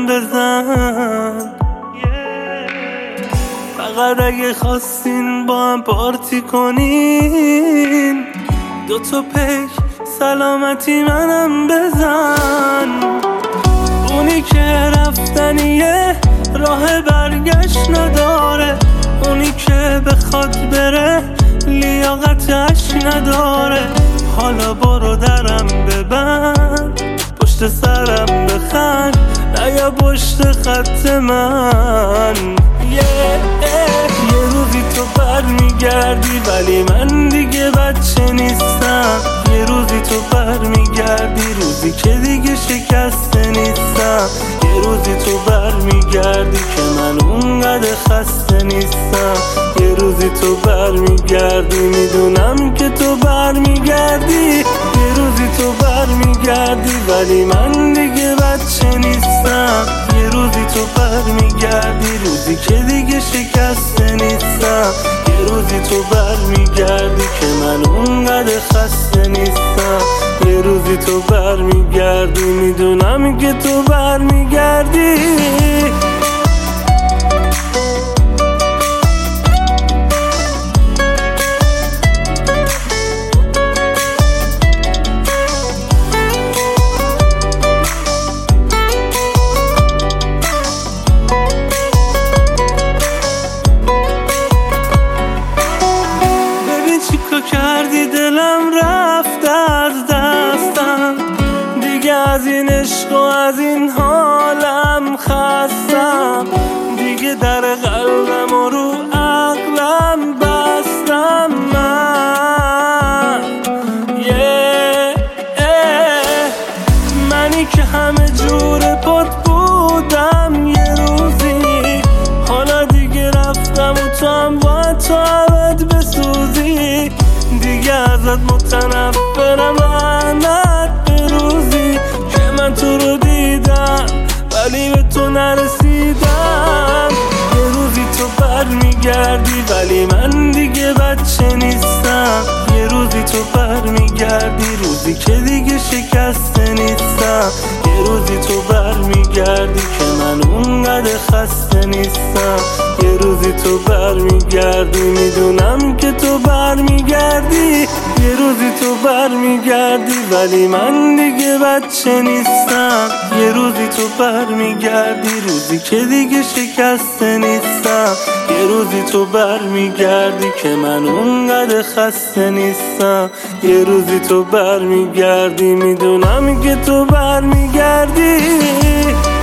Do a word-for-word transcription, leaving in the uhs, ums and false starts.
برام بزن. فقط اگه خواستین با هم پارتی کنین، دو تا پیک سلامتی منم بزن. اونی که رفتنیه راه برگشت نداره، اونی که بخواد بره لیاقتش نداره. حالا برو درم ببند، پشت سرم بخند، نیا پشت خط من. yeah, yeah. یه روزی تو برمیگردی ولی من دیگه بچه نیستم. یه روزی تو برمیگردی، روزی که دیگه شکسته نیستم. یه روزی تو برمیگردی که من اونقدر خسته نیستم. یه روزی تو برمیگردی، میدونم که تو برمیگردی. یه روزی تو برمیگردی ولی من دیگه بچه نیستم. یه روزی تو برمیگردی، روزی که دیگه شکسته نیستم. یه روزی تو برمیگردی که من اونقدر خسته نیستم. یه روزی تو برمیگردی، میدونم که تو برمیگردی. کردی دلم رفت از دستم، دیگه از این عشق و از این حالم خستم. دیگه در قلبم و رو عقلم بستم من. yeah, yeah. منی که همه جور پات بودم یه روزی، حالا دیگه رفتم و تو هم باید تو عبد بسوزی. دیگه ازت متنفرم، لعنت به روزی که من تو رو دیدم ولی به تو نرسیدم. یه روزی تو برمیگردی ولی من دیگه بچه نیستم. یه روزی تو برمیگردی، روزی که دیگه شکسته نیستم. یه روزی تو برمیگردی که من اونقدر خسته نیستم. یه روزی تو برمیگردی، میدونم که تو برمیگردی. یه روزی تو برمیگردی ولی من دیگه بچه نیستم. یه روزی تو برمیگردی، روزی که دیگه شکسته نیستم. یه روزی تو برمیگردی که من اونقدر خسته نیستم. یه روزی تو برمیگردی، میدونم که تو برمیگردی.